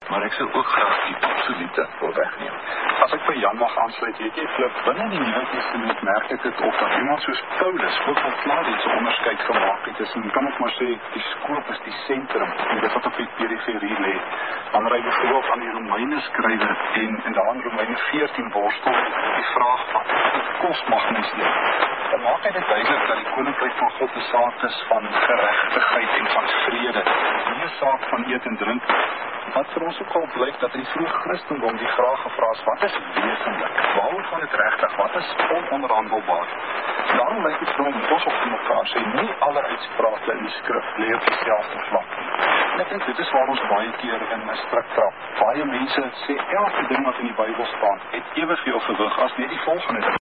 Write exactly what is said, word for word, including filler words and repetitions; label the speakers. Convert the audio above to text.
Speaker 1: maar ek sou ook graag die absolute wil wegneem.
Speaker 2: As ek by Jan mag aansluit, weet jy, Flip, binne die Nuwe Testament merk ek dit op dat iemand soos Paulus ook al klaar iets onderskeid gemaak het tussen, kan ek maar sê, die skoop is die sentrum, en dit wat op die periferie lê. Wanneer hy bijvoorbeeld aan die Romeine skrywe en, en daar in Romeine veertien worstel die vraag van wat kos mag mens eet, dan maak hy dit duidelik dat die koninkryk van God 'n saak is van geregtigheid en van vrede, nie 'n saak van eet en drink. Wat vir ons ook al blyk dat in die vroeë Christendom die vraag gevra is, wat is wesenlik? Waarom gaan dit regtig? Wat is ononderhandelbaar? Daarom lyk dit vir ons, ons op mekaar sê, nie alle uitsprake in die skrif lê op dieselfde vlak. En ek dink dit is waar ons baie keer in 'n struik trap. Baie mense sê elke ding wat in die Bybel staan, het eweveel gewig as net die volgende ding.